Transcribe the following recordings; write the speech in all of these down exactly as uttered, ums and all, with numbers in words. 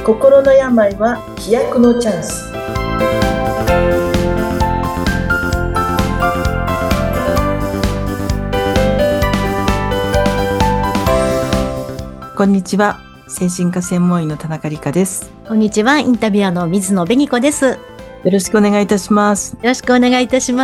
心の病は飛躍のチャンス。 こんにちは。精神科専門医の田中理香です。 こんにちは。インタビュアーの水野紅子です。よよろしくお願いいたします。 ろしくお願いいたします。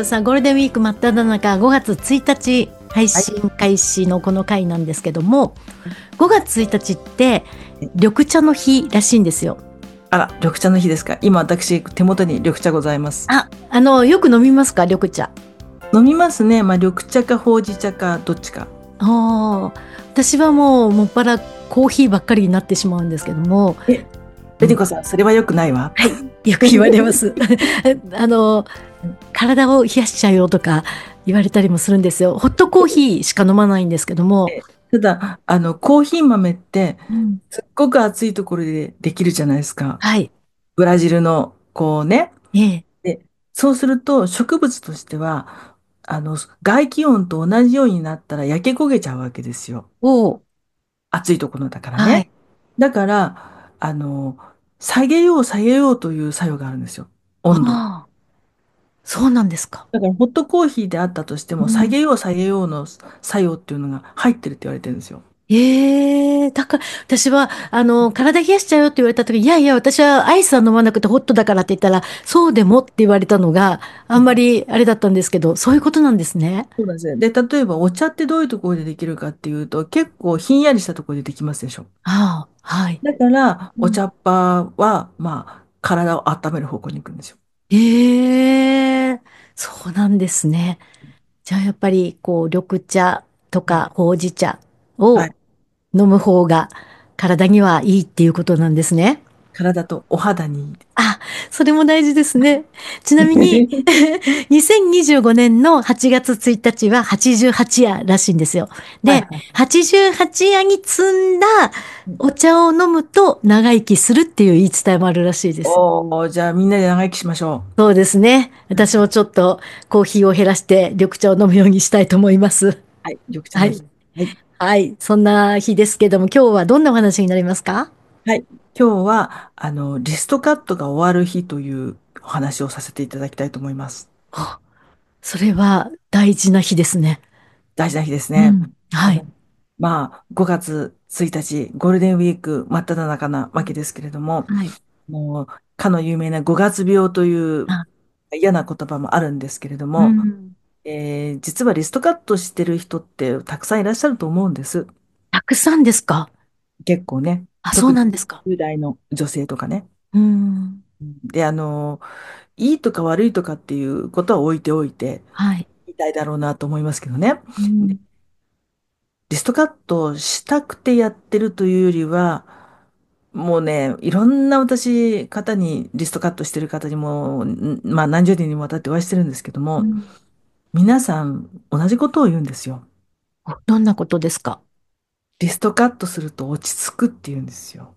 さあ、ゴールデンウィーク真っ只中、ごがつついたち配信開始のこの回なんですけども、ごがつついたちって緑茶の日らしいんですよ。 あら、緑茶の日ですか。今私手元に緑茶ございます。 あ、あのよく飲みますか、緑茶。 飲みますね。まあ緑茶かほうじ茶かどっちか。 ああ、私はもうもっぱらコーヒーばっかりになってしまうんですけども。 え、紅子さん、それは良くないわ。 はい、よく言われます。あの体を冷やしちゃうよとか言われたりもするんですよ。ホットコーヒーしか飲まないんですけども。 ただ、あの、コーヒー豆って、 うん、 すっごく暑いところでできるじゃないですか。 はい。 ブラジルの、こうね。 ええ。 で、そうすると、植物としては、あの、外気温と同じようになったら焼け焦げちゃうわけですよ。 おう。 暑いところだからね。 はい。 だから、あの、下げよう下げようという作用があるんですよ。温度。 ああ、そうなんですか。 だから、ホットコーヒーであったとしても、下うん。 げよう下げようの作用っていうのが入ってるって言われてるんですよ。 ええ、だから、私は、あの、体冷やしちゃうよって言われた時、いやいや、私はアイスは飲まなくてホットだからって言ったら、そうでもって言われたのがあんまりあれだったんですけど、そういうことなんですね。 そうなんですね。で、例えばお茶ってどういうところでできるかっていうと、結構ひんやりしたところでできますでしょ。 ああ、はい。 だから、 うん。 お茶っ葉は、まあ、体を温める方向に行くんですよ。 ええ、そうなんですね。じゃあやっぱりこう緑茶とはい。 かほうじ茶をはい。 飲む方が体にはいいっていうことなんですね。 体とお肌にいい。 あ、それも大事ですね。ちなみににせんにじゅうごねんのはちがつついたちははちじゅうはち夜らしいんですよ。で、 はいはい。 はちじゅうはち夜に積んだお茶を飲むと長生きするっていう言い伝えもあるらしいです。 おー、じゃあみんなで長生きしましょそうですね。 う。 私もちょっとコーヒーを減らして緑茶を飲むようにしたいと思います。 はい、緑茶はい。 の日。はい。 はい。そんな日ですけども、今日はどんなお話になりますか？ はい。今日は、あの、リストカットが終わる日というお話をさせていただきたいと思います。 あ、それは大事な日ですね。 大事な日ですね。 うん。 あの、 はい。 まあ、ごがつついたち、ゴールデンウィーク真っ只中なわけですけれども、 はい。 もう、かの有名なごがつ病というあ、 嫌な言葉もあるんですけれどうも、 ん。 えー実はリストカットしてる人ってたくさんいらっしゃると思うんです。 たくさんですか？ 結構ね。 あ、そう特になんですか。 じゅう代の女性とかね。 うん。 で、あの、いいとか悪いとかっていうことは置いておいて、 はい。 言いたいだろうなと思いますけどね。でうん。 リストカットしたくてやってるというよりは、もうね、いろんな私、方に、リストカットしてる方にも、んまあ何十人にもわたってお会いしてるんですけども、 うん。 皆さん同じことを言うんですよ。 お、どんなことですか？ リストカットすると落ち着くって言うんですよ。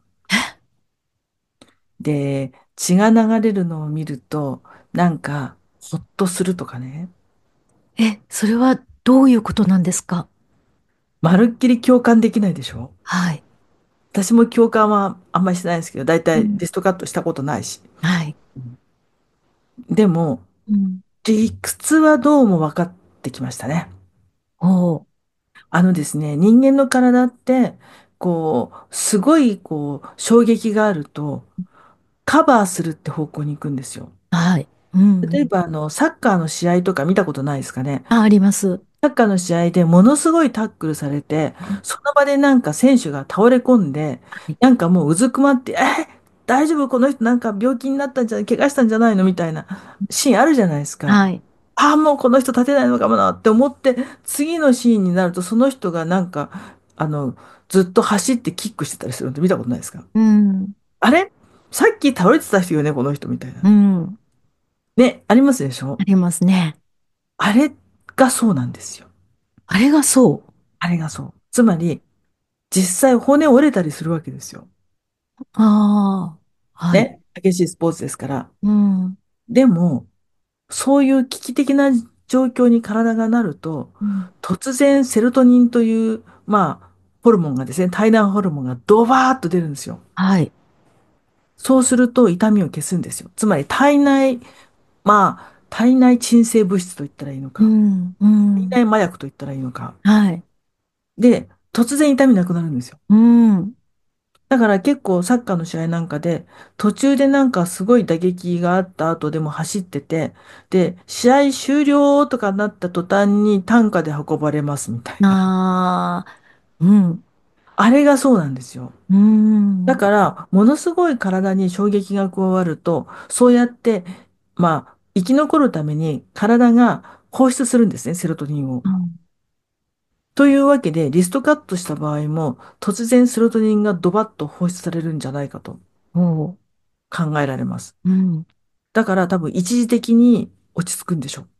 で、血が流れるのを見ると、なんか、ほっとするとかね。 え、それはどういうことなんですか？ まるっきり共感できないでしょ。 はい。 私も共感はあんまりしてないですけど、だいたいうん。 リストカットしたことないし。 はい。 でも、 うん。 理屈はどうも分かってきましたね。 おー。 あのですね、人間の体って、こう、すごい、こう、衝撃があると、カバーするって方向に行くんですよ。 はい。うん。うん。 例えば、あの、サッカーの試合とか見たことないですかね。 あ、あります。 サッカーの試合でものすごいタックルされて、その場でなんか選手が倒れ込んで、 はい。 なんかもううずくまって、え、大丈夫この人なんか病気になったんじゃない、怪我したんじゃないのみたいなシーンあるじゃないですか。 はい。 ああ、もうこの人立てないのかもなって思って、次のシーンになるとその人がなんか、あの、ずっと走ってキックしてたりするのって見たことないですか？ うん。 あれさっき倒れてた人よね、この人みたいな。 うん。 ね、ありますでしょ？ ありますね。 あれがそうなんですよ。 あれがそう。 あれがそう。つまり、実際骨折れたりするわけですよ。 ああ、はい。 ね。激しいスポーツですから。 うん。 でも、そういう危機的な状況に体がなると、 うん。 突然セロトニンという、まあ、ホルモンがですね、体内ホルモンがドバーッと出るんですよ。 はい。 そうすると痛みを消すんですよ。つまり体内、まあ、体内鎮静物質と言ったらいいのうか、 ん、う体ん。 内麻薬と言ったらいいのか。 はい。 で、突然痛みなくなるんですよ。 うん。 だから結構サッカーの試合なんかで、途中でなんかすごい打撃があった後でも走ってて、で、試合終了とかなった途端に担架で運ばれますみたいな。 ああ、うん、 あれがそうなんですよ。 うん、 だから、ものすごい体に衝撃が加わると、そうやって、まあ、生き残るために体が放出するんですね、セロトニンを。 うん。 というわけで、リストカットした場合も、突然セロトニンがドバッと放出されるんじゃないかとおう、 考えられます。 うん。 だから多分一時的に落ち着くんでしょ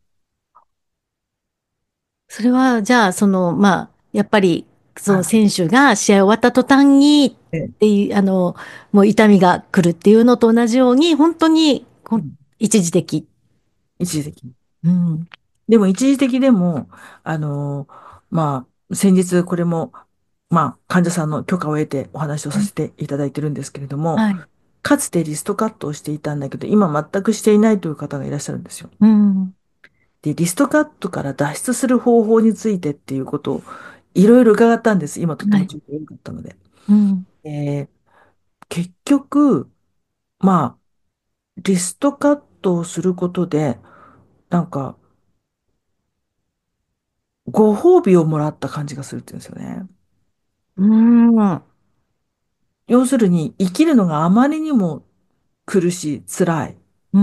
それは、じゃあ、その、まあ、やっぱり、 う。 そのはい。 選手が試合終わった途端に、っええ、 ていう、あの、もう痛みが来るっていうのと同じように、本当に、こんうん、 一時的。 一時的に。 うん。 でも一時的でも、あのまあ、先日これも、まあ、患者さんの許可を得てお話をさせていただいてるんですけれども、 はい。 かつてリストカットをしていたんだけど、今全くしていないという方がいらっしゃるんですよ。 うん。 で、リストカットから脱出する方法についてっていうことをいろいろ伺ったんです。今とってはい。 も中継が良かったので。 うん。 えー結局、まあ、リストカットをすることで、なんか、ご褒美をもらった感じがするって言うんですよね。 うん。 要するに、生きるのがあまりにも苦しい、辛い。 うん。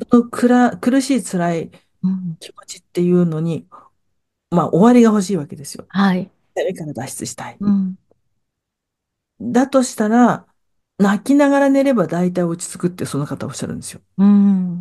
そのくら苦しい、辛いうん。 気持ちっていうのに、まあ、終わりが欲しいわけですよ。 はい。 誰から脱出したい。 うん。 だとしたら、泣きながら寝れば大体落ち着くってその方おっしゃるんですよ。 うん。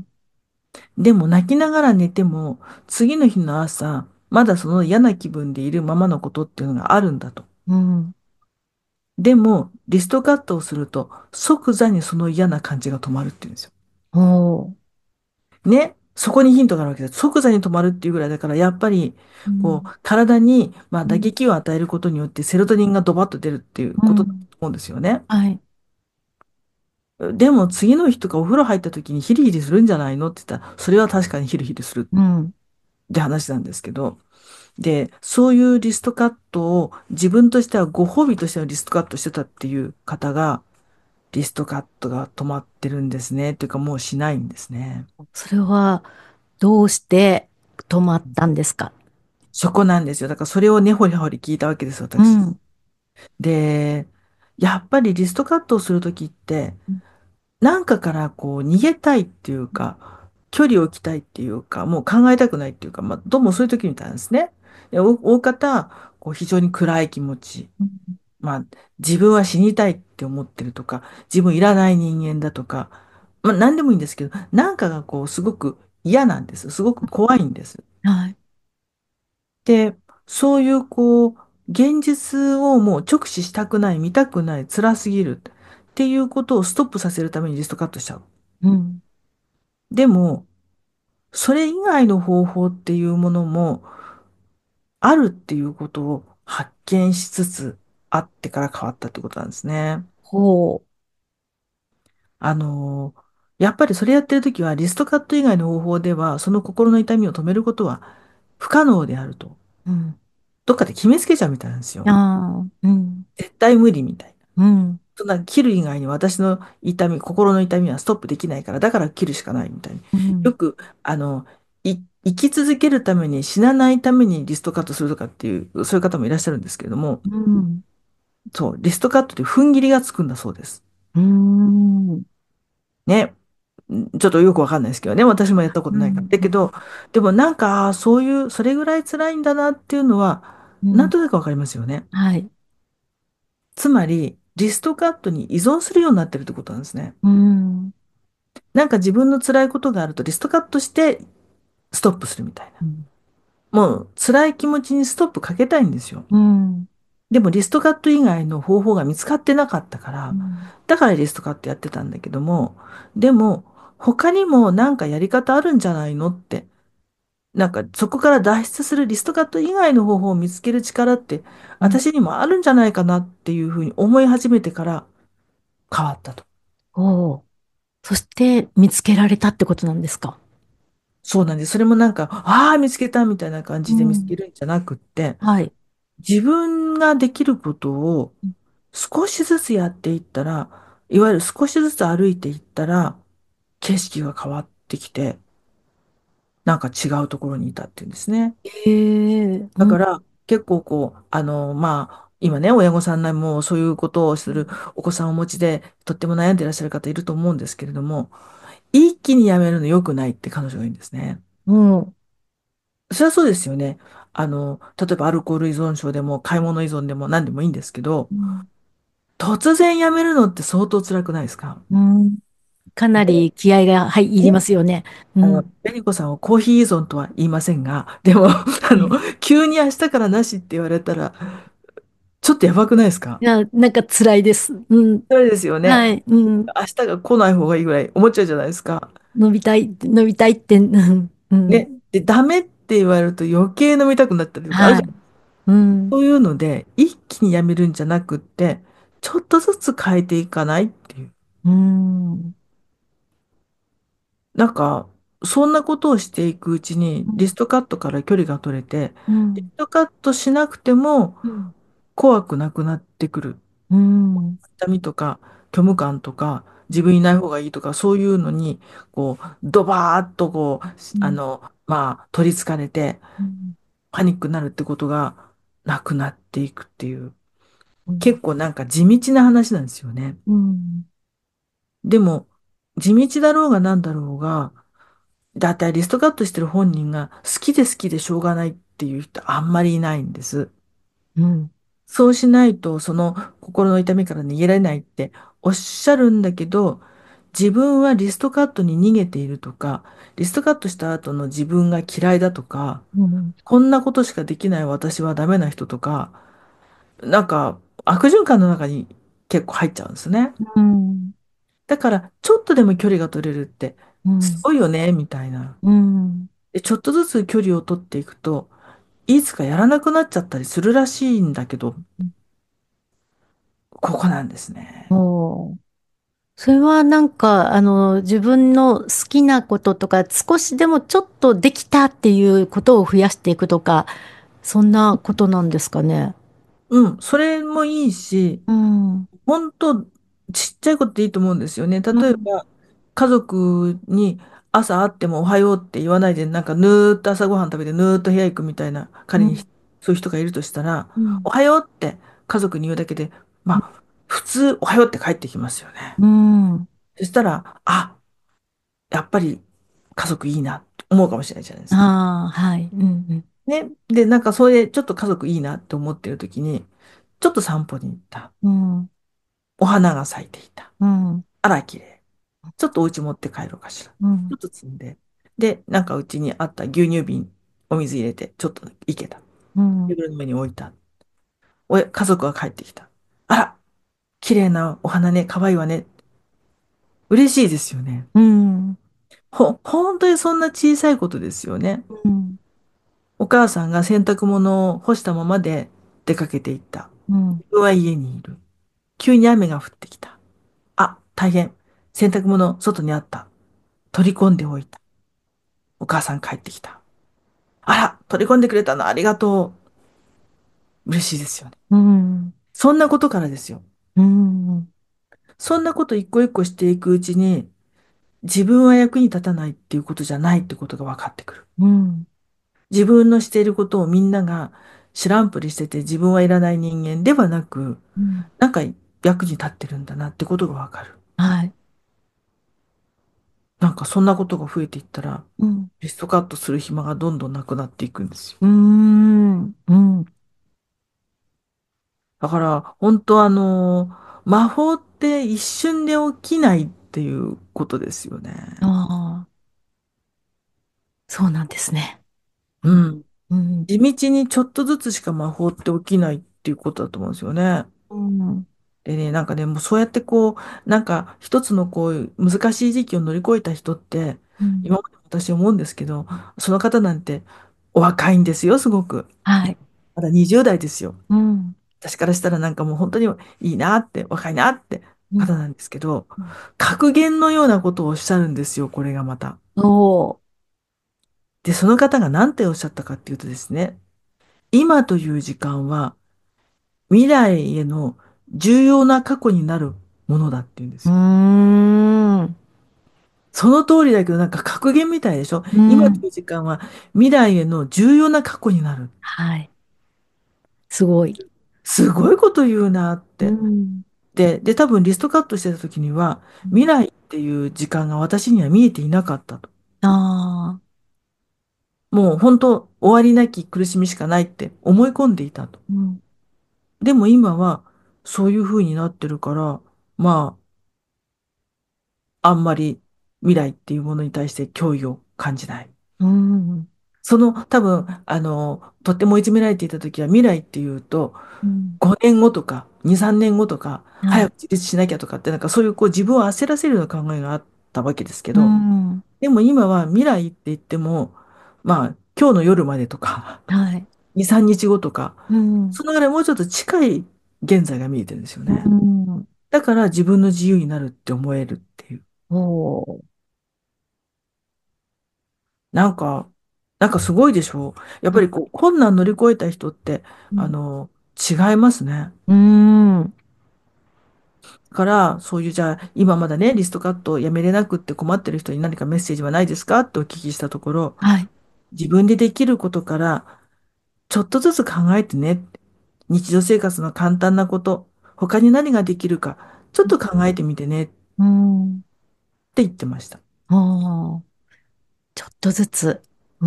でも泣きながら寝ても、次の日の朝、まだその嫌な気分でいるままのことっていうのがあるんだと。 うん。 でも、リストカットをすると、即座にその嫌な感じが止まるっていうんですよ。 おー。 ね。そこにヒントがあるわけです。即座に止まるっていうぐらいだから、やっぱり、こう、 うん。 体に、まあ、打うん。 撃を与えることによって、セロトニンがドバッと出るっていうことだとうん。 思うんですよね。 はい。 でも、次の日とかお風呂入った時にヒリヒリするんじゃないのって言ったら、それは確かにヒリヒリするうん。 って話なんですけど、で、そういうリストカットを自分としてはご褒美としてのリストカットしてたっていう方が、リストカットが止まってるんですね。っていうかもうしないんですね。 それは、どうして止まったんですか？ そこなんですよ。だからそれを根掘り葉掘り聞いたわけです、私。 うん。 で、やっぱりリストカットをするときって、なんかからこう逃げたいっていうか、距離を置きたいっていうか、もう考えたくないっていうか、まあ、どうもそういう時みたいなんですね。で、お大方、こう非常に暗い気持ち。 うん。 まあ、自分は死にたいって思ってるとか、自分いらない人間だとか、まあ、何でもいいんですけど、なんかがこう、すごく嫌なんです。すごく怖いんです。 はい。 で、そういう、こう、現実をもう直視したくない、見たくない、辛すぎるっていうことをストップさせるためにリストカットしちゃう。 うん。 でも、それ以外の方法っていうものもあるっていうことを発見しつつあってから変わったってことなんですね。 ほあのーやっぱりそれやってるときはリストカット以外の方法ではその心の痛みを止めることは不可能であると。 う。うん。 どっかで決めつけちゃうみたいなんですよ。 ああ、うん。 絶対無理みたいな。 うん。 そんな切る以外に私の痛み、心の痛みはストップできないから、だから切るしかないみたいに。 うん。 よく、あの、い生き続けるために死なないためにリストカットするとかっていう、そういう方もいらっしゃるんですけれども、 うん。 そう、リストカットで踏ん切りがつくんだそうです。 うん。 ね。んちょっとよくわかんないですけどね。私もやったことないから。 うん。 だけど、でもなんか、あーそういう、それぐらい辛いんだなっていうのは、 うん。 なんとなくわかりますよね。 はい。 つまり、リストカットに依存するようになってるってことなんですね。 うん。 なんか自分の辛いことがあるとリストカットしてストップするみたいな。 うん。 もう辛い気持ちにストップかけたいんですよ。 うん。 でもリストカット以外の方法が見つかってなかったから、 うん。 だからリストカットやってたんだけども、でも他にもなんかやり方あるんじゃないのって、なんかそこから脱出するリストカット以外の方法を見つける力ってうん。 私にもあるんじゃないかなっていうふうに思い始めてから変わったと。 おー。 そして見つけられたってことなんですか？ そうなんです。それもなんか、ああ、見つけたみたいな感じで見つうん。 けるんじゃなくって、 はい。 自分ができることを少しずつやっていったら、いわゆる少しずつ歩いていったら、景色が変わってきて、なんか違うところにいたっていうんですね。 へえ、うん。 だから結構こう、あの、まあ、今ね、親御さんでもそういうことをするお子さんをお持ちで、とっても悩んでいらっしゃる方いると思うんですけれども、一気にやめるの良くないって彼女が言うんですね。 うん。 それはそうですよね。あの、例えばアルコール依存症でも買い物依存でも何でもいいんですけど、 うん。 突然やめるのって相当辛くないですか？ うん。かなり気合が、はい、いりますよね。うあの、 ん。 ベリコさんはコーヒー依存とは言いませんが、でも、あの、 ね。 急に明日からなしって言われたら、ちょっとやばくないですか？ いや、なんか辛いです。うん。 そうですよね。 はい。うん。 明日が来ない方がいいぐらい思っちゃうじゃないですか。 飲みたい、飲みたいって、うん。うん。 ね。で、ダメって言われると余計飲みたくなったりとかあるはい。 じゃん。 うん。 そういうので、一気にやめるんじゃなくって、ちょっとずつ変えていかないっていう。 うん。 なんか、そんなことをしていくうちに、リストカットから距離が取れて、 うん。 リストカットしなくてもうん。 怖くなくなってくる。 うん。 痛みとか、虚無感とか、自分いない方がいいとか、そういうのに、こう、ドバーッとこう、 うん。 あの、まあ、取りつかれて、 うん。 パニックになるってことがなくなっていくっていう、 うん。 結構なんか地道な話なんですよね。 うん。 でも、地道だろうがなんだろうが、だいたいリストカットしてる本人が好きで好きでしょうがないっていう人あんまりいないんです。 うん。 そうしないと、その心の痛みから逃げられないっておっしゃるんだけど、自分はリストカットに逃げているとか、リストカットした後の自分が嫌いだとか、 うん。 こんなことしかできない私はダメな人とか、なんか悪循環の中に結構入っちゃうんですね。 うん。 だから、ちょっとでも距離が取れるって、すうん。 ごいよね、みたいな。 うん。 で、ちょっとずつ距離を取っていくと、いつかやらなくなっちゃったりするらしいんだけど、ここなんですね。 おー。それはなんか、あの、自分の好きなこととか、少しでもちょっとできたっていうことを増やしていくとか、そんなことなんですかね。 うん、それもいいし、 うん。 本当ちっちゃいことでいいと思うんですよね。 うん。 例えば、家族に朝会ってもおはようって言わないで、なんかぬーっと朝ごはん食べてぬーっと部屋行くみたいな、仮にうん。 そういう人がいるとしたら、 うん。 おはようって家族に言うだけで、まあ、普通おはようって帰ってきますよね。 うん。 そしたら、あ、やっぱり家族いいなって思うかもしれないじゃないですか。 ああ、はい。うん。 ね。で、なんかそれでちょっと家族いいなって思ってる時に、ちょっと散歩に行った。 うん。 お花が咲いていた。 うん。 あら、綺麗。ちょっとお家持って帰ろうかしら。ちうん。 ょっと積んで。で、なんかうちにあった牛乳瓶、お水入れて、ちょっといけた。 うん。 テーブルの上に置いた。おや、家族が帰ってきた。あら、綺麗なお花ね、可愛いわね。嬉しいですよね。 うん。 ほ、本当にそんな小さいことですよね。 うん。 お母さんが洗濯物を干したままで出かけていった。 うん。 自分は家にいる。急に雨が降ってきた。あ、大変。洗濯物外にあった。取り込んでおいた。お母さん帰ってきた。あら、取り込んでくれたのありがとう。嬉しいですよね。 うん。 そんなことからですよ。 うん。 そんなこと一個一個していくうちに、自分は役に立たないっていうことじゃないってことが分かってくる。 うん。 自分のしていることをみんなが知らんぷりしてて自分はいらない人間ではなく、 うん。 なんか役に立ってるんだなってことが分かる。 はい。 なんかそんなことが増えていったら、 うん。 リストカットする暇がどんどんなくなっていくんですよ。 うーん。うん。 だから、本当あの、魔法って一瞬で起きないっていうことですよね。 ああ、そうなんですね。ううん。 ん。 うん。 地道にちょっとずつしか魔法って起きないっていうことだと思うんですよね。 うん。 でね、なんかね、もうそうやってこう、なんか一つのこう、難しい時期を乗り越えた人って、 うん。 今まで私思うんですけど、その方なんてお若いんですよ、すごく。 はい。 まだにじゅう代ですよ。 うん。 私からしたらなんかもう本当にいいなって、若いなってうん方なんですけど、 うん格言のようなことをおっしゃるんですよ、これがまた。 おー。 で、その方が何ておっしゃったかっていうとですね、今という時間は未来への重要な過去になるものだっていうんでうーすよ。 ん。 その通りだけど、なんか格言みたいでしょ。 うん。 今という時間は未来への重要な過去になる。 はい。すごい。 すごいこと言うなっうて。 ん。 で、で、多分リストカットしてた時には、 うん未来っていう時間が私には見えていなかったと。 ああ。 もう本当、終わりなき苦しみしかないって思い込んでいたと。 うん。 でも今は、そういう風になってるから、まあ、あんまり未来っていうものに対して脅威を感じない。 うん。 その、多分、あの、とっても追い詰められていた時は、未来っていうと、 うんごねんごとか、に、さんねんごとか、 はい。 早く自立しなきゃとかって、なんかそういうこう自分を焦らせるような考えがあったわけですけうど、 ん。 でも今は未来って言っても、まあ、今日の夜までとか、 はい。 に、さんにちごとか、 うん。 そのぐらいもうちょっと近い現在が見えてるんですようね。 ん。 だから自分の自由になるって思えるっていう。 おー。 なんか、なんかすごいでしょ。やっぱりこう、困難乗り越えた人って、 うん。 あの、違いますね。 うん。 から、そういうじゃあ、今まだね、リストカットをやめれなくって困ってる人に何かメッセージはないですかってお聞きしたところ、 はい。 自分でできることから、ちょっとずつ考えてね。日常生活の簡単なこと、他に何ができるか、ちょっと考えてみてねってうん。 言ってました。 おー。ちょっとずつ。うん。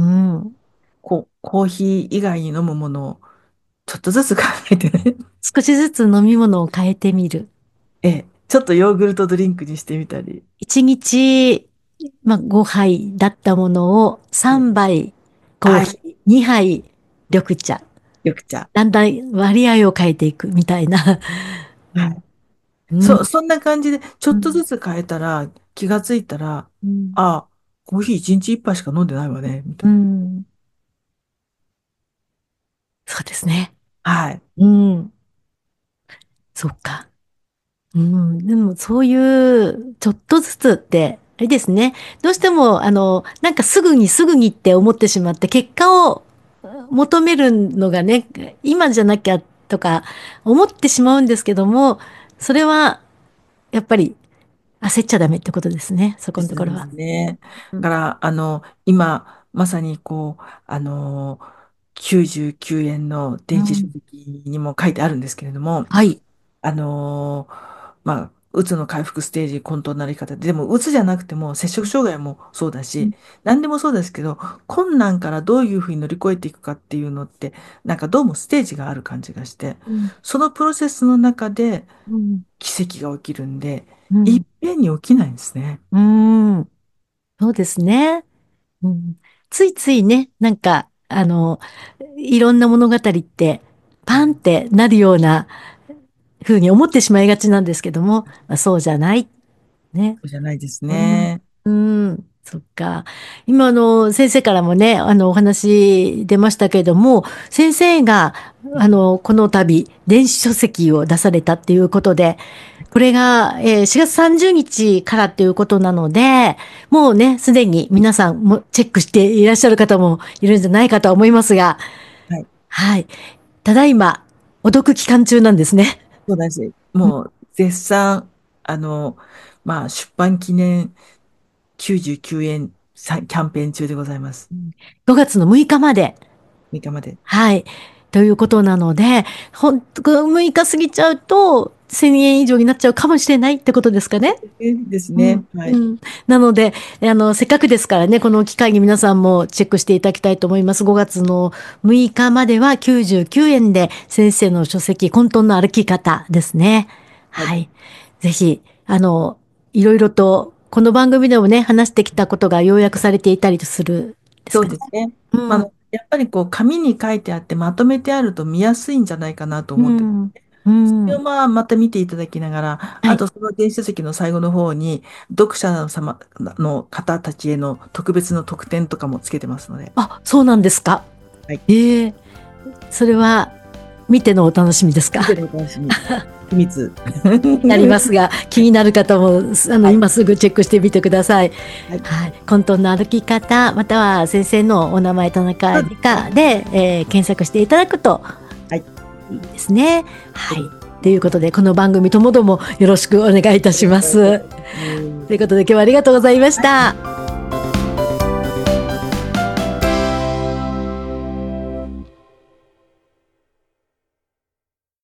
こう、コーヒー以外に飲むものをちょっとずつ考えてね。 少しずつ飲み物を変えてみる。 ええ、ちょっとヨーグルトドリンクにしてみたり。 一日、まあ、ごはいだったものをさんばいコーはい、 ヒー、にはい緑茶。 緑茶。 だんだん割合を変えていくみたいな。うん。 はい。 うん。 そ、そんな感じで、ちょっとうん。 ずつ変えたら、気がついたら、 うん。 あ、コーヒー一日一杯しか飲んでないわね、みたういんそうですね。 な。はい。 うん。そっか。うん。でも、そういう、ちょっとずつって、あれですね。どうしても、あの、なんかすぐにすぐにって思ってしまって、結果を求めるのがね、今じゃなきゃとか思ってしまうんですけども、それは、やっぱり焦っちゃダメってことですね。そこのところは。 ですね。 うん。 だから、あの、今、まさにこう、あの、きゅうじゅうきゅうえんの電子書うん。 籍にも書いてあるんですけれども、 はい。 あのーまあ、うつの回復ステージ、混沌なり方で、でも、うつじゃなくても、摂食障害もそうだし、何でもそうですけど、困難からどういうふうに乗り越えていくかっていうのって、なんかどうもステージがある感じがして、 うん。 そのプロセスの中でうん。 奇跡が起きるんで、いっうん。 ぺんに起きないんですね。 うん。うんそうですね。うん。ついついね、なんか、あの、いろんな物語って、パンってなるような風に思ってしまいがちなんですけども、まあ、そうじゃない。ね。 そうじゃないですうん。 ね。 うん。そっか。今、あの、先生からもね、あの、お話出ましたけれども、先生が、あの、この度、電子書籍を出されたっていうことで、これが、えーしがつさんじゅうにちからっていうことなので、もうね、すでに皆さんもチェックしていらっしゃる方もいるんじゃないかとは思いますが、 はい。 はい。ただいま、お読期間中なんですね。 そうだし、もう、絶賛、あの、まあ、出版記念きゅうじゅうきゅうえんさキャンペーン中でございます。 ごがつのむいかまで。 みっかまで。 はい。ということなので、ほんと、むいか過ぎちゃうと、せんえん以上になっちゃうかもしれないってことですかね。 えですね。 うん。 はい。 うん。なので、あの、せっかくですからね、この機会に皆さんもチェックしていただきたいと思います。ごがつのむいかまではきゅうじゅうきゅうえんで、先生の書籍、混沌の歩き方ですね。 はい。 はい。ぜひ、あの、いろいろと、この番組でもね、話してきたことが要約されていたりするですそうかね。 ですね。まあ、あうん。 の、やっぱりこう、紙に書いてあってまとめてあると見やすいんじゃないかなと思ってます。 うん。うん。 それをまあ、また見ていただきながら、 はい。 あとその電子書籍の最後の方に、読者様の方たちへの特別の特典とかもつけてますので。 あ、そうなんですか。 はい。 ええそれは、 見てのお楽しみですか？ 見てるお楽しみ。秘密。 なりますが、気になる方も、あの、 はい今すぐチェックしてみてください。 はいはい。混沌の歩き方、または先生のお名前、田中理香で、えー検索していただくと、 はいいいですね。はい。ということで、この番組ともどもよろしくお願いいたします。 うんということで、今日はありがとうございました。